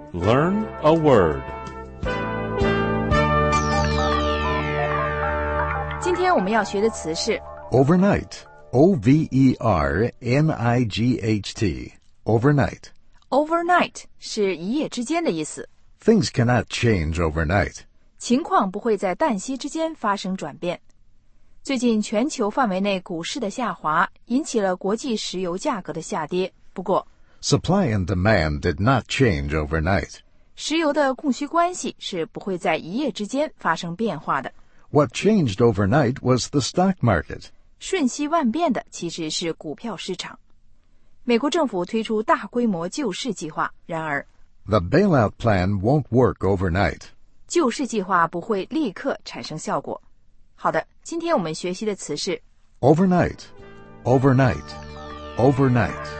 Learn a word. 今天我们要学的词是 Overnight. O-V-E-R-N-I-G-H-T. Overnight. overnight 是一夜之间的意思， Things cannot change overnight. 情况不会在旦夕之间发生转变。最近全球范围内股市的下滑引起了国际石油价格的下跌，不过 Supply and demand did not change overnight. 石油的供需关系是不会在一夜之间发生变化的。 What changed overnight was the stock market. 瞬息万变的其实是股票市场。美国政府推出大规模救市计划，然而 The bailout plan won't work overnight. 救市计划不会立刻产生效果。好的，今天我们学习的词是 Overnight. Overnight. Overnight.